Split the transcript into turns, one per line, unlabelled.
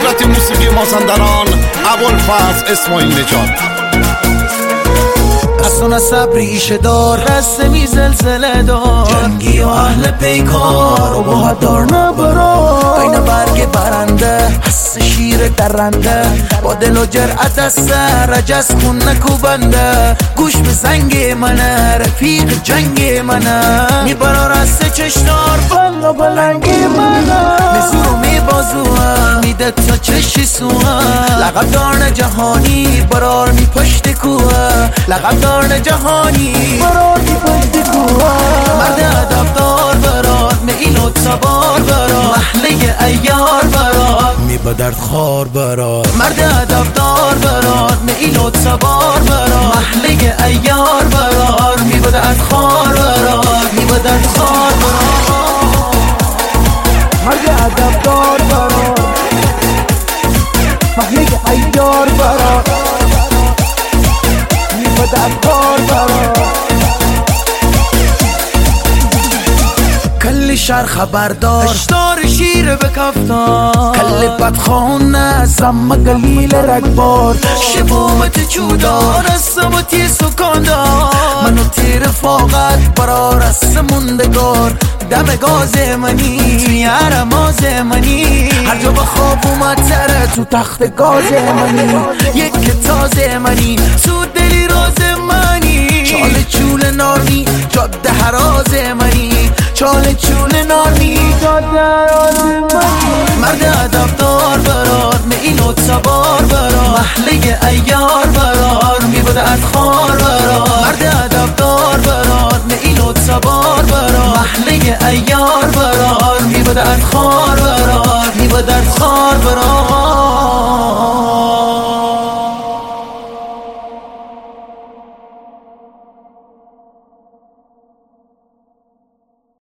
قدرت موسیقی مازندران ابوالفضل اسماعیل نژاد.
اصلا صبری ایشه دار رسمی زلزله دار جنگی و اهل پیکار و با دار نبرار این برگ برنده حس شیر درنده با دل و جرعت از سر رجز خون نکوبنده گوش به زنگ منه رفیق جنگ منه میبرار از سه چشتار بلا بلنگ منه میزور و میبازوه میده تا چشی سوه لقب دارن جهانی برار می پشت کوه لقب دارن جهانی برار می پشت کوه مرد ادب دار برار میل و تبار برار محله ایار برار می به درد خار برار مرد ادب دار برار میل و تبار برار محله ایار برار می به درد خار برار می به درد خار برار مرد ادب دار برار محله ایار برار می به درد خار برار کل شهر خبردار اشتار شیر به کفتار کل بدخانه زم گلیل رگبار شبومت چودار سمتی سکاندار منو تیر فاقت برار است موندگار دم گاز منی توی عرماز منی هر جا به خواب اومد سره تو تخت گاز منی یک تاز منی تو دلی راز منی چال چول نارنی جاده هراز منی چال چول نارنی جاده هراز منی مرد ادب دار برار میل و تبار برار محله ایار برار می به درد خار برار